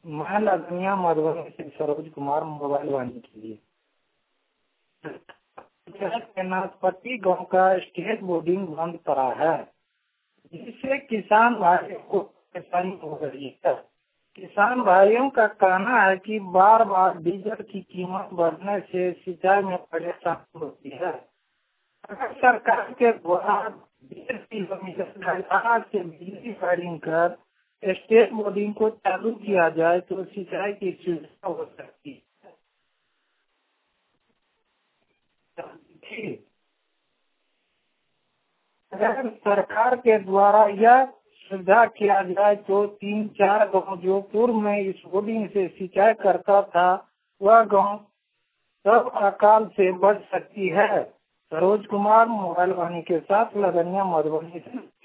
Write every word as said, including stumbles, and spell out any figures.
मैं लगनिया मधुबनी से सरोज कुमार मोबाइल वाले के लिए नाशपति गांव का स्टेट बोर्डिंग बंद पड़ा है, जिससे किसान भाइयों को परेशानी हो रही है। किसान भाइयों का कहना है कि बार बार डीजल की कीमत बढ़ने से सिंचाई में परेशानी होती है। अगर सरकार के द्वारा डेढ़ किलोमीटर धरहरा से बिजली वायरिंग कर स्टेट बोर्डिंग को चालू किया जाए तो सिंचाई की सुविधा हो सकती है। अगर सरकार के द्वारा यह सुविधा किया जाए तो तीन चार गांव जो पूर्व में इस बोर्डिंग से सिंचाई करता था वह गांव सब अकाल से बच सकती है। सरोज कुमार मोबाइल वाणी के साथ लगनिया मधुबनी से।